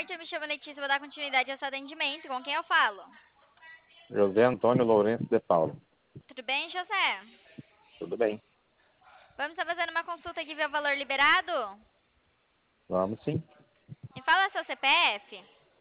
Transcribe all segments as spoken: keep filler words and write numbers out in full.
tarde, eu me chamo Letícia, vou dar continuidade ao seu atendimento. Com quem eu falo? José Antônio Lourenço de Paulo. Tudo bem, José? Tudo bem. Vamos estar fazendo uma consulta aqui, ver o valor liberado? Vamos sim. Me fala seu C P F.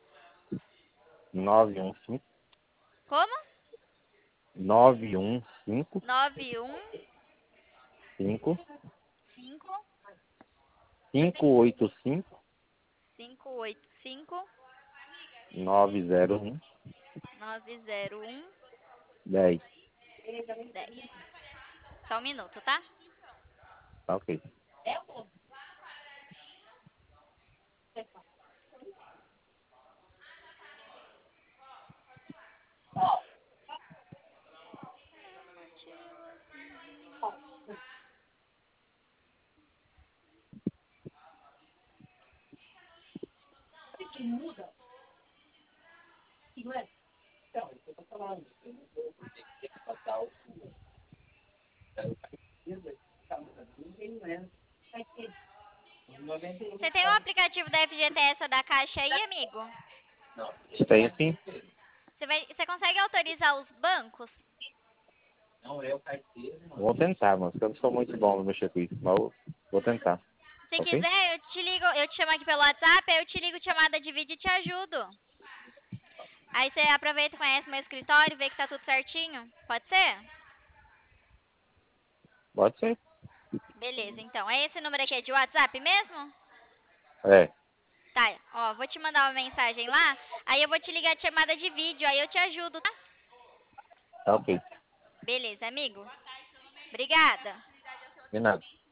nove um cinco, Como? nove um cinco, nove um cinco, cinco cinco oito cinco, cinco oito cinco nove zero um, nove zero um dez. dez. Só um minuto, tá? Tá ok. Você tem um aplicativo da F G T S ou da Caixa aí, amigo? Tem sim. Você, vai, você consegue autorizar os bancos? Vou tentar, mas eu não sou muito bom no mexer com isso. Mas eu vou tentar. Se Ok? quiser, eu te ligo, eu te chamo aqui pelo WhatsApp, aí eu te ligo chamada de vídeo e te ajudo. Aí você aproveita e conhece meu escritório, vê que tá tudo certinho. Pode ser? Pode ser. Beleza, então. É esse número aqui é de WhatsApp mesmo? É. Tá, ó, vou te mandar uma mensagem lá, aí eu vou te ligar de chamada de vídeo, aí eu te ajudo, tá? Tá ok. Beleza, amigo. Obrigada. De nada.